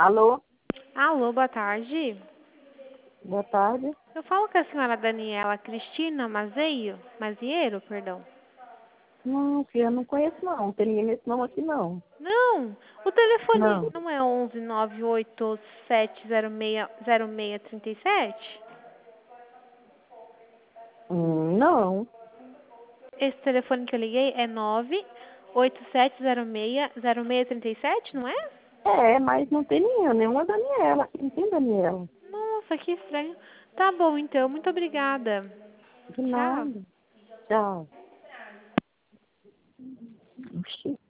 Alô, Alô, boa tarde. boa tarde. Eu falo com a senhora Daniela Cristina Mazieiro, perdão. Não, filha, eu não conheço não. Não tem ninguém nesse nome aqui não. Não, o telefone Não. não é 11 987060637? Não. Esse telefone que eu liguei é 987060637, não é? É, mas não tem nenhuma Daniela. Aqui não tem Daniela. Nossa, que estranho. Tá bom, então. Muito obrigada. De Tchau. nada. Tchau. Oxi.